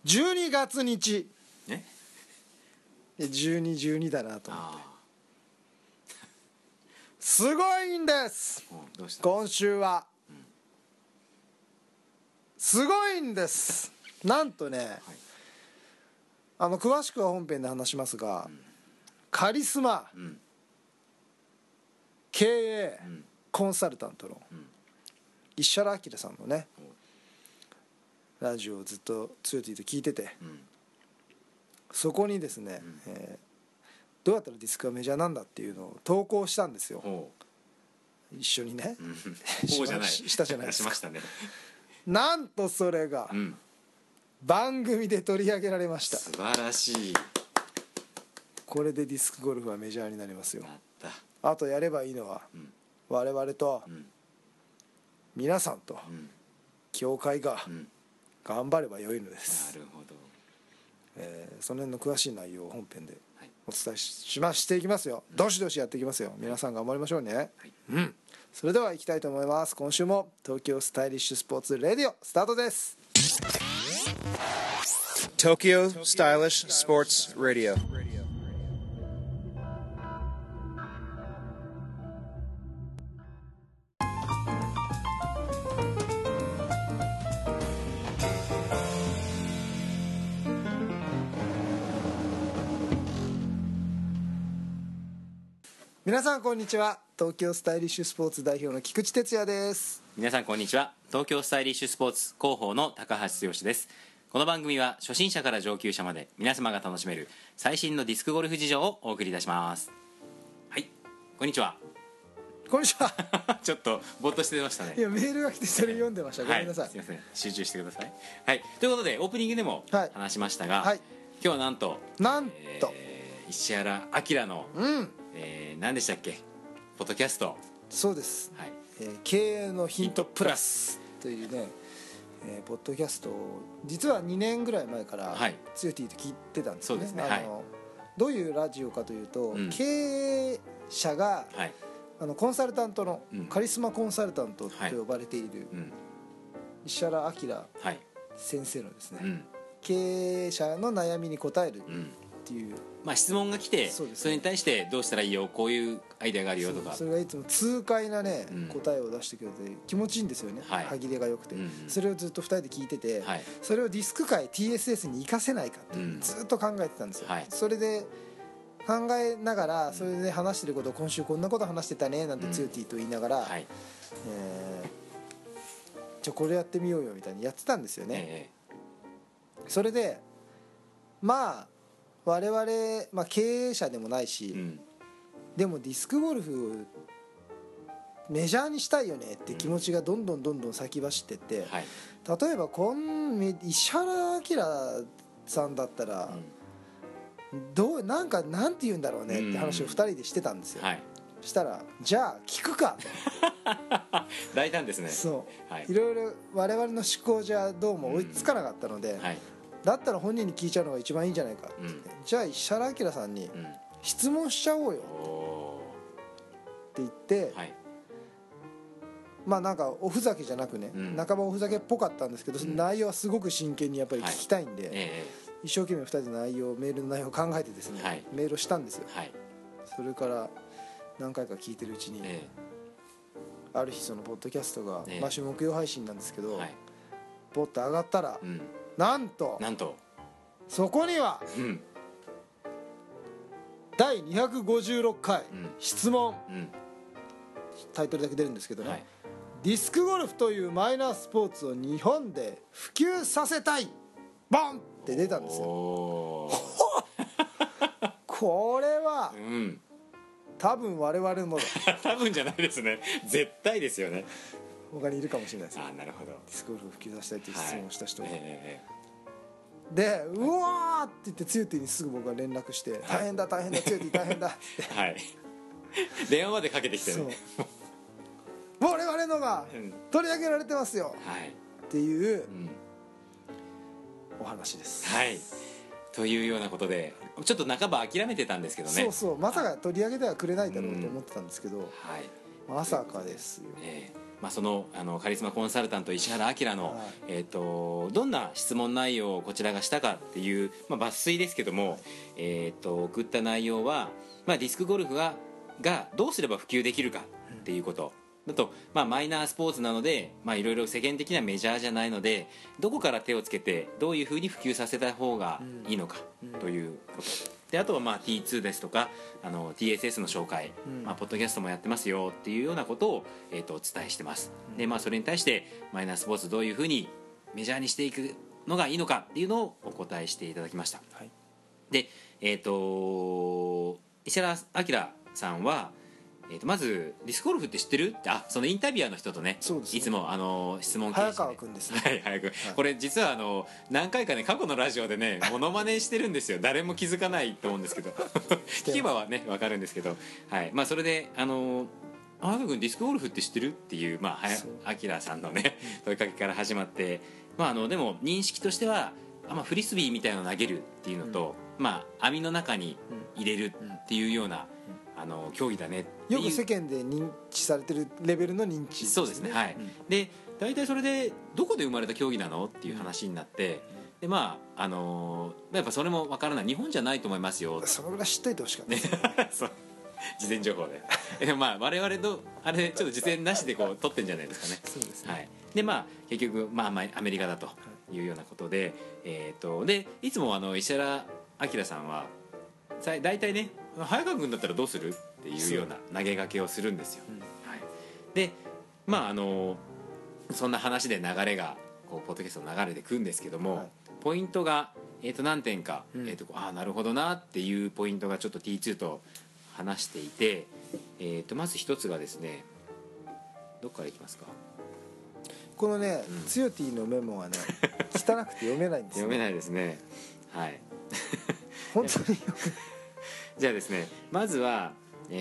12月日ね、 12だなと思ってすごいんです。 どうした？ 今週は、すごいんです。なんとね、詳しくは本編で話しますが、カリスマ、経営、コンサルタントの石原明さんのね、ラジオをずっとつよティと聞いてて、そこにですね、どうやったらディスクはメジャーなんだっていうのを投稿したんですよ。一緒にね、したじゃないですか。 しましたね。 なんとそれが、番組で取り上げられました。 素晴らしい。 これでディスクゴルフはメジャーになりますよ。 なった。 あとやればいいのは、我々と、皆さんと、協会が、頑張ればよいのです。 なるほど。 その辺の詳しい内容を本編でお伝えしていきますよ。どしどしやっていきますよ。皆さん頑張りましょうね。それでは行きたいと思います。今週も東京スタイリッシュスポーツレディオスタートです。 Tokyo Stylish Sports Radio. 皆さんこんにちは。東京スタイリッシュスポーツ代表の菊池哲也です。 皆さんこんにちは。東京スタイリッシュスポーツ広報の高橋剛です。この番組は初心者から上級者まで皆様が楽しめる最新のディスクゴルフ事情をお送りいたします。はい、こんにちは。 こんにちは。 ちょっとぼーっとしてましたね。 いやメールが来てそれ読んでました。ごめんなさい。 すいません、集中してください。はい、ということでオープニングでも話しましたが、今日はなんと石原明の、何でしたっけ、ポッドキャスト。 そうです、経営のヒントプラスというね、ポッドキャストを実は2年ぐらい前からつよティと聞いてたんですよね。 そうですね。 どういうラジオかというと、経営者が、コンサルタントの、カリスマコンサルタントと呼ばれている、石原明先生のですね、経営者の悩みに答えるっていう、 質問が来て それに対してどうしたらいいよ、こういうアイデアがあるよとか、 それがいつも痛快なね、答えを出してくれて気持ちいいんですよね。歯切れが良くて、それをずっと2人で聞いてて、それをディスク界 TSS に活かせないかってずっと考えてたんですよ。それで考えながら、それで話してることを今週こんなこと話してたねなんてつよティと言いながら、これやってみようよみたいにやってたんですよね。それで我々、経営者でもないし、でもディスクゴルフメジャーにしたいよねって気持ちがどんどん先走ってって、例えば石原明さんだったら、なんて言うんだろうねって話を2人でしてたんですよ。そしたらじゃあ聞くか大胆ですね。 いろいろ我々の思考じゃどうも追いつかなかったので、だったら本人に聞いちゃうのが一番いいんじゃないかって、じゃあ石原明さんに質問しちゃおうよって言って、なんかおふざけじゃなくね、半ばおふざけっぽかったんですけど、内容はすごく真剣にやっぱり聞きたいんで、一生懸命2人でメールの内容を考えてですね、メールをしたんですよ。それから何回か聞いてるうちに、ある日そのポッドキャストが毎週木曜配信なんですけど、ポッと上がったら、なんとそこには、第256回質問、タイトルだけ出るんですけどね、ディスクゴルフというマイナースポーツを日本で普及させたい、ボンって出たんですよ。これは、多分我々も多分じゃないですね、絶対ですよね。 他にいるかもしれないです。 なるほど。 ディスクゴルフを普及させたいという質問をした人が、でうわーって言ってつよティにすぐ僕が連絡して、大変だつよティ大変だって電話までかけてきてね、 我々のが取り上げられてますよっていうお話です。 というようなことで、ちょっと半ば諦めてたんですけどね。 まさか取り上げてはくれないだろうと思ってたんですけど、まさかですよ。 そのカリスマコンサルタント石原明の、どんな質問内容をこちらがしたかっていう、抜粋ですけども、送った内容は、ディスクゴルフがどうすれば普及できるかっていうことだと、マイナースポーツなので、いろいろ世間的にはメジャーじゃないので、どこから手をつけてどういうふうに普及させた方がいいのかということで、あとはT2 ですとかTSS の紹介、ポッドキャストもやってますよっていうようなことを、お伝えしてます。で、それに対してマイナースポーツどういうふうにメジャーにしていくのがいいのかっていうのをお答えしていただきました。はい、で、石原明さんは、まずディスクゴルフって知ってるって、そのインタビュアーの人とね、いつも質問形式で、 早川君ですね。 早く、これ実は何回かね、過去のラジオでねモノマネしてるんですよ。誰も気づかないと思うんですけど聞けばはね分かるんですけど、それで早川君ディスクゴルフって知ってるっていう、明さんのね問いかけから始まって、でも認識としては、フリスビーみたいなのを投げるっていうのと、網の中に入れるっていうような競技だねっていう、 よく世間で認知されてるレベルの認知ですね。 そうですね、はい。で大体それでどこで生まれた競技なのっていう話になって、でやっぱそれも分からない、日本じゃないと思いますよ、 そのぐらい知っといてほしかったそう事前情報で我々とあれちょっと事前なしでこう取ってんじゃないですかね。 そうですね、 はい。で結局アメリカだというようなことで、でいつも石原明さんは大体ね、早川君だったらどうするっていうような投げかけをするんですよ。はい、でそんな話で流れがこうポッドキャストの流れでくんですけども、ポイントが、何点か、なるほどなっていうポイントがちょっと T2 と話していて、まず一つがですね、どっからいきますか。 このね、つよ T のメモはね汚くて読めないんですよ。 読めないですね。はい本当にじゃあですね、まずは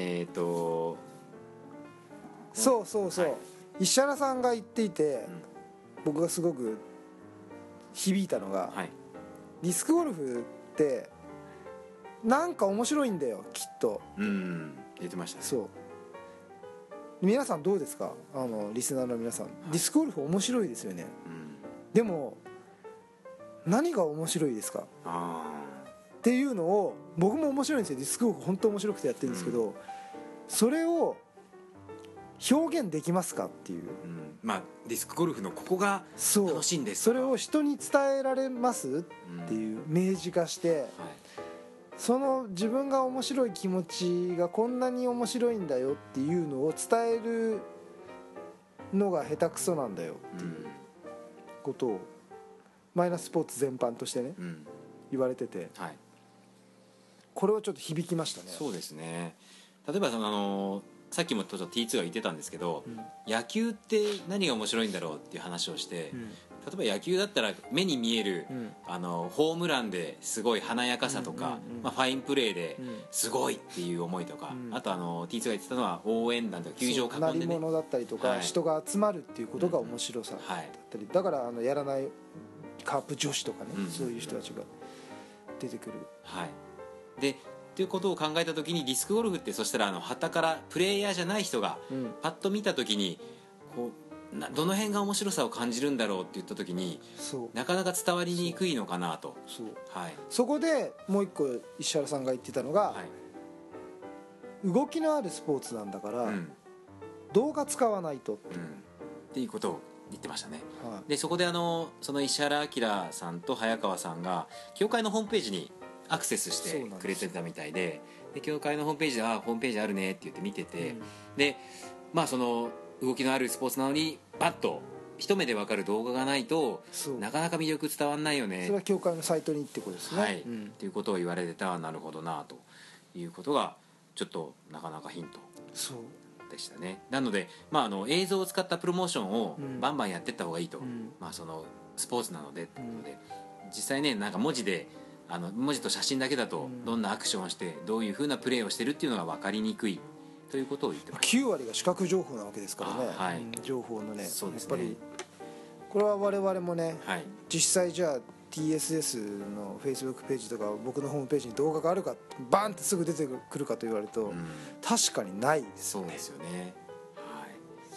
そう、石原さんが言っていて、僕がすごく響いたのが、ディスクゴルフってなんか面白いんだよきっと。 言ってましたね。 そう、皆さんどうですか、リスナーの皆さん、ディスクゴルフ面白いですよね。でも何が面白いですかっていうのを、僕も面白いんですよ、ディスクゴルフ本当面白くてやってるんですけど、それを表現できますかっていう、 ディスクゴルフのここが楽しいんです、 それを人に伝えられますっていう明示化して、その自分が面白い気持ちがこんなに面白いんだよっていうのを伝えるのが下手くそなんだよっていうことをマイナースポーツ全般としてね、言われてて、これはちょっと響きましたね。 そうですね。例えばさっきもちょっと T2 が言ってたんですけど、野球って何が面白いんだろうっていう話をして、例えば野球だったら目に見える、ホームランですごい華やかさとか、ファインプレーですごいっていう思いとか、あとT2 が言ってたのは応援団とか球場を囲んでね、 鳴り物だったりとか、人が集まるっていうことが面白さだったり、だからやらないカープ女子とかね、そういう人たちが出てくる。 でということを考えた時に、ディスクゴルフってそしたら旗からプレイヤーじゃない人がパッと見た時にこうどの辺が面白さを感じるんだろうって言った時に、なかなか伝わりにくいのかなと。 そこでもう一個石原さんが言ってたのが、動きのあるスポーツなんだから、動画使わないとっていうことを言ってましたね。でそこでその石原明さんと早川さんが協会のホームページにアクセスしてくれてたみたいで、協会のホームページでホームページあるねって言って見てて、でその動きのあるスポーツなのにバッと一目で分かる動画がないとなかなか魅力伝わんないよね。 それは協会のサイトにってことですね。 っていうことを言われてた。なるほどなということがちょっとなかなかヒントでしたね。なので、映像を使ったプロモーションをバンバンやっていった方がいいと、そのスポーツなのでってことで、実際ね、なんか文字と写真だけだとどんなアクションをしてどういう風なプレーをしてるっていうのが分かりにくいということを言ってました。 9割が視覚情報なわけですからね、情報のね、やっぱりこれは我々もね、実際じゃあ TSS の Facebook ページとか僕のホームページに動画があるか、バンってすぐ出てくるかと言われると、確かにないですよね。 そうですよね。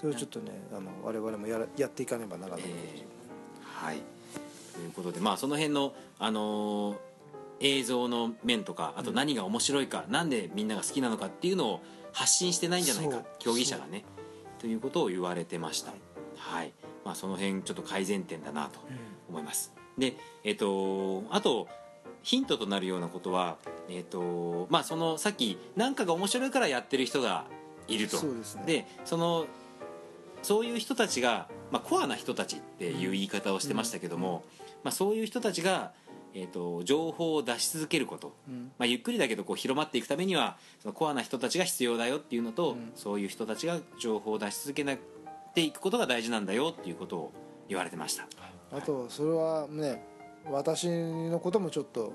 それをちょっとね我々もやっていかねばならない、 はいということでその辺の映像の面とかあと何が面白いか、なんでみんなが好きなのかっていうのを発信してないんじゃないか競技者がねということを言われてました。はい、その辺ちょっと改善点だなと思います。であとヒントとなるようなことはそのさっき何かが面白いからやってる人がいると。 そうですね。 でそういう人たちが、コアな人たちっていう言い方をしてましたけども、そういう人たちが情報を出し続けること、ゆっくりだけど広まっていくためにはそのコアな人たちが必要だよっていうのと、そういう人たちが情報を出し続けていくことが大事なんだよっていうことを言われてました。 あとそれはね、私のこともちょっと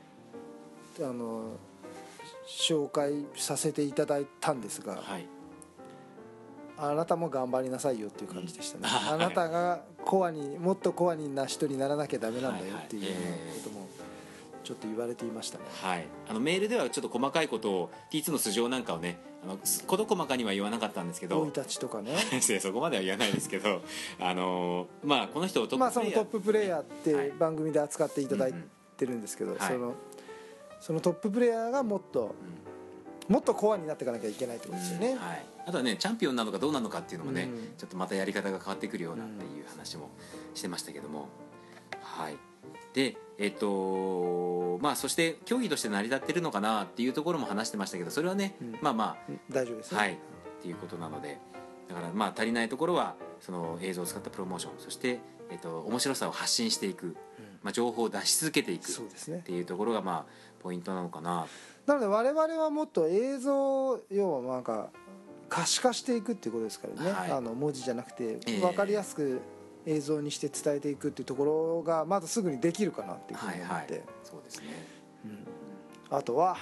紹介させていただいたんですが、あなたも頑張りなさいよっていう感じでしたね、あなたがもっとコアな人にならなきゃダメなんだよっていうこともちょっと言われていましたね。 はい、メールではちょっと細かいことを T2 の素性なんかをね事細かには言わなかったんですけど、 生い立ちとかねそこまでは言わないですけどこの人をトッププレイヤー、 そのトッププレイヤーって番組で扱っていただいてるんですけど、そのトッププレイヤーがもっとコアになっていかなきゃいけないってことですよね。 あとはねチャンピオンなのかどうなのかっていうのもね、ちょっとまたやり方が変わってくるようなっていう話もしてましたけども、でそして競技として成り立ってるのかなっていうところも話してましたけど、それはね、 大丈夫ですね、 っていうことなので、だから足りないところはその映像を使ったプロモーション、そして、面白さを発信していく、情報を出し続けていくっていうところがポイントなのかな。 なので我々はもっと映像要は可視化していくっていうことですからね、文字じゃなくて分かりやすく映像にして伝えていくっていうところがまずすぐにできるかなっていうふうに思って、 そうですね、 あとは、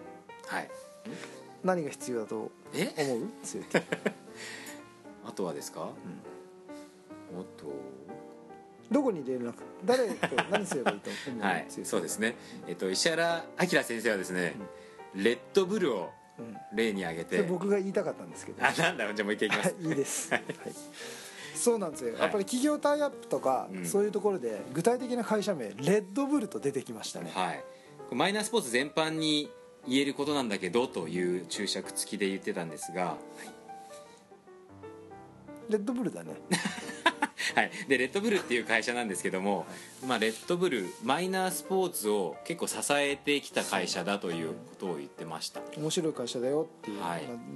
何が必要だと思う？強いあとはですか、 どこに連絡、誰と何すればいいと思う？ そうですね、石原明先生はですね、レッドブルを例に挙げて、 僕が言いたかったんですけど、 なんだ、じゃあもう一回いきます。 いいです、そうなんですよ、やっぱり企業タイアップとか、そういうところで具体的な会社名レッドブルと出てきましたね。 マイナースポーツ全般に言えることなんだけどという注釈付きで言ってたんですが、 レッドブルだねでレッドブルっていう会社なんですけども、レッドブルマイナースポーツを結構支えてきた会社だということを言ってました。 面白い会社だよっていう、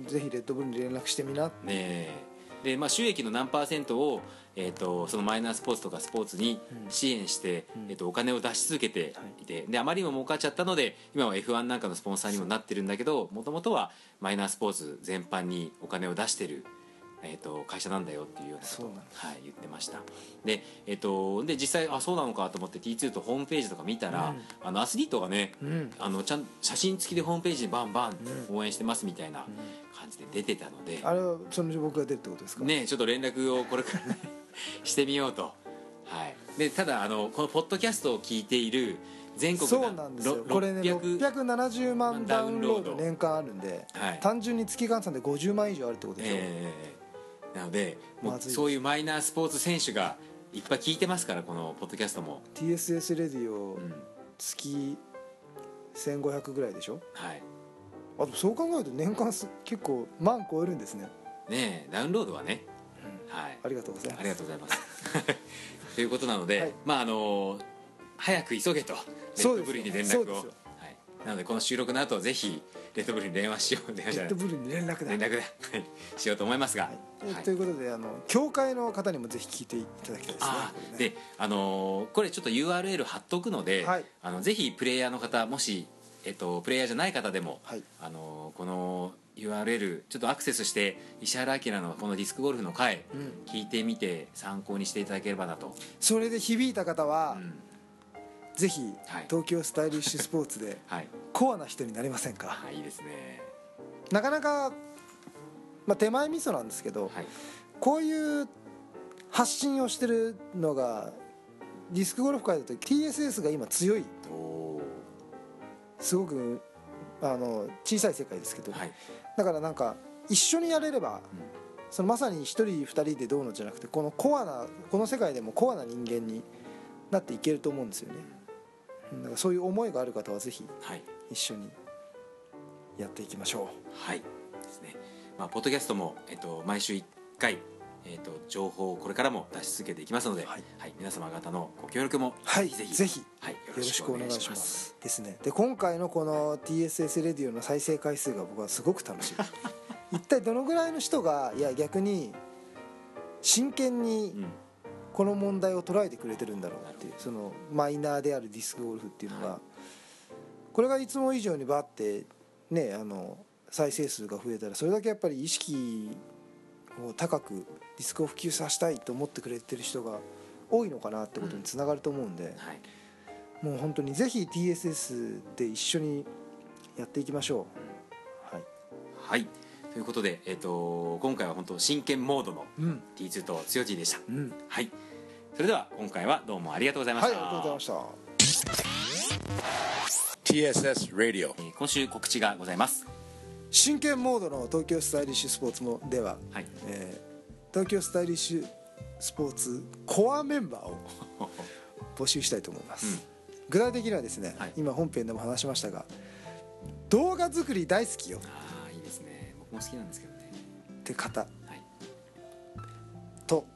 ぜひレッドブルに連絡してみなってで収益の何%を、そのマイナースポーツとかスポーツに支援して、お金を出し続けていて、であまりにも儲かっちゃったので今は F1 なんかのスポンサーにもなってるんだけど、もともとはマイナースポーツ全般にお金を出してる会社なんだよっていうようなことを言ってました。で実際そうなのかと思って T2 とホームページとか見たら、アスリートがね、ちゃん写真付きでホームページにバンバン応援してますみたいな感じで出てたので、 あれはその僕が出るってことですかね。ちょっと連絡をこれからねしてみようと。でただこのポッドキャストを聞いている全国そうなんですよ、これね670万ダウンロード年間あるんで、単純に月換算で50万以上あるってことでしょ。 なのでもうそういうマイナースポーツ選手がいっぱい聞いてますから、このポッドキャストも TSS レディオ月1500ぐらいでしょ。あとそう考えると年間結構万超えるんですね。 ダウンロードはね、 ありがとうございます。 ありがとうございますということなので、早く急げとレッドブルに連絡を。なのでこの収録の後ぜひレッドブルに電話しよう、レッドブルに連絡しようと思いますが、 ということで協会の方にもぜひ聞いていただきたいですね。 でこれちょっと URL 貼っとくので、ぜひプレイヤーの方、もしプレイヤーじゃない方でも、この URL ちょっとアクセスして石原明のこのディスクゴルフの回、聞いてみて参考にしていただければなと。 それで響いた方は、ぜひ東京スタイリッシュスポーツでコアな人になれませんか。 いいですね。 なかなか、手前味噌なんですけど、こういう発信をしてるのがディスクゴルフ界だと TSS が今強い、すごく小さい世界ですけど、だから一緒にやれればそのまさに1人2人でどうのじゃなくて、この世界でもコアな人間になっていけると思うんですよね。だからそういう思いがある方はぜひ一緒にやっていきましょう。 はいですね。ポッドキャストも、毎週1回、情報をこれからも出し続けていきますので、皆様方のご協力もぜひ、よろしくお願いしますですね。で今回のこの TSS レディオの再生回数が僕はすごく楽しい一体どのぐらいの人が逆に真剣にこの問題を捉えてくれてるんだろうっていう、そのマイナーであるディスクゴルフっていうのが、これがいつも以上にバッてね再生数が増えたら、それだけやっぱり意識を高くディスクを普及させたいと思ってくれてる人が多いのかなってことにつながると思うんで、もう本当にぜひ TSS で一緒にやっていきましょう。 はい、ということで、今回は本当真剣モードの T2 とつよTでした。はい、それでは今回はどうもありがとうございました。 ありがとうございました。 TSS Radio、 今週告知がございます。 真剣モードの東京スタイリッシュスポーツもでは、東京スタイリッシュスポーツコアメンバーを募集したいと思います。具体的にはですね、今本編でも話しましたが、動画作り大好きよ。 いいですね。僕も好きなんですけどね。 って方、と、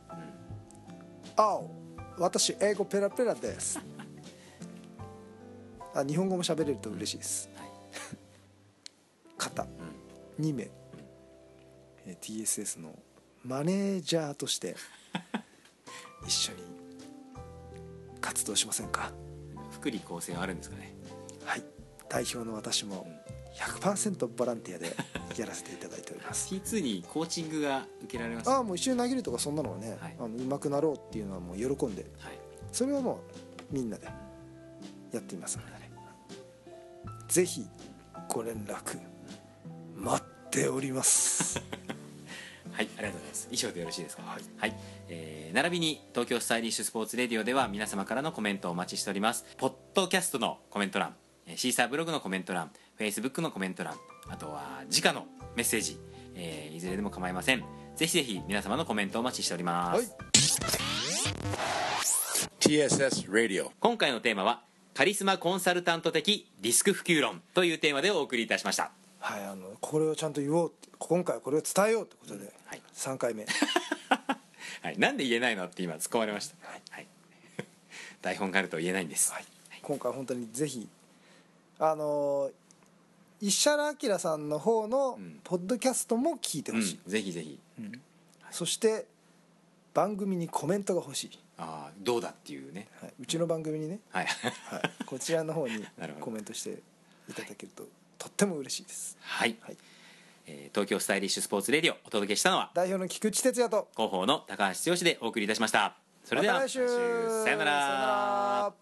私英語ペラペラです日本語も喋れると嬉しいです、方2名、TSS のマネージャーとして一緒に活動しませんか。 福利厚生はあるんですかね。 はい、代表の私も 100% ボランティアでやらせていただいております T2 にコーチングが受けられます。 もう一緒に投げるとかそんなのはね、上手くなろうっていうのはもう喜んで、それはもうみんなでやっていますのでね、ぜひご連絡待っておりますはい、ありがとうございます。以上でよろしいですか。並びに東京スタイリッシュスポーツレディオでは皆様からのコメントをお待ちしております。ポッドキャストのコメント欄、シーサーブログのコメント欄、フェイスブックのコメント欄、あとは直のメッセージ、いずれでも構いません。ぜひぜひ皆様のコメントをお待ちしております。 TSS Radio、 今回のテーマはカリスマコンサルタント的ディスク普及論というテーマでお送りいたしました。 これをちゃんと言おう、今回はこれを伝えようってことで、3回目なんで言えないのって今突っ込まれました。台本があると言えないんです。 今回本当にぜひ石原明さんの方のポッドキャストも聞いてほしい、 ぜひぜひ、 そして番組にコメントが欲しい。 どうだっていうね、 うちの番組にね、こちらの方にコメントしていただけるととっても嬉しいです。 東京スタイリッシュスポーツレディオお届けしたのは代表の菊池哲也と広報の高橋剛でお送りいたしました。それではまた来週、 さよなら。